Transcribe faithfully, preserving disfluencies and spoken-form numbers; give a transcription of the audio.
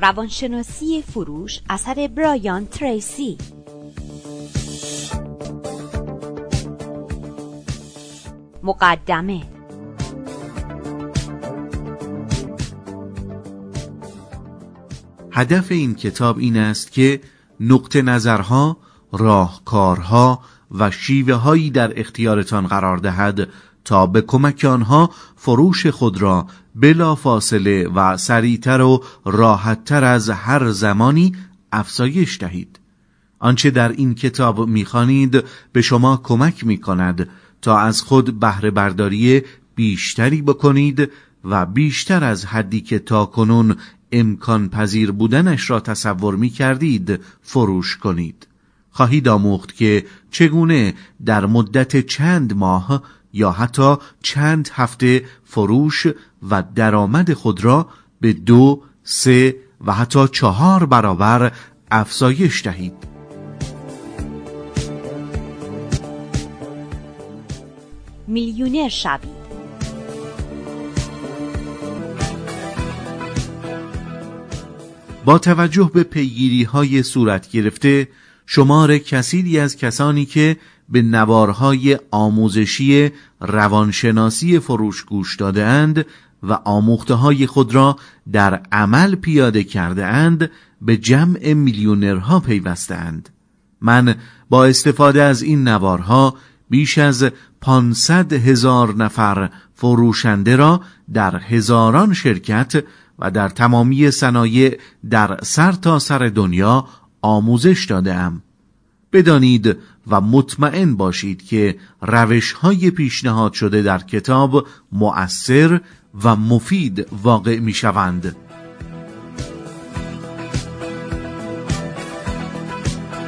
روانشناسی فروش اثر برایان تریسی. مقدمه. هدف این کتاب این است که نقطه نظرها، راهکارها و شیوه هایی در اختیارتان قرار دهد تا به کمک آنها فروش خود را بلا فاصله و سریعتر و راحتتر از هر زمانی افزایش دهید. آنچه در این کتاب می‌خوانید به شما کمک می‌کند تا از خود بهره برداری بیشتری بکنید و بیشتر از حدی که تاکنون امکان پذیر بودنش را تصور می کردید فروش کنید. خواهید آموخت که چگونه در مدت چند ماه یا حتی چند هفته فروش و درآمد خود را به دو، سه و حتی چهار برابر افزایش دهید. میلیونر شوید. با توجه به پیگیری‌های صورت گرفته، شمار کثیری از کسانی که به نوارهای آموزشی روانشناسی فروش گوش داده اند و آموخته‌های خود را در عمل پیاده کرده اند به جمع میلیونرها پیوسته اند. من با استفاده از این نوارها بیش از پانصد هزار نفر فروشنده را در هزاران شرکت و در تمامی صنایع در سر تا سر دنیا آموزش داده‌ام. بدانید و مطمئن باشید که روش‌های پیشنهاد شده در کتاب مؤثر و مفید واقع می‌شوند.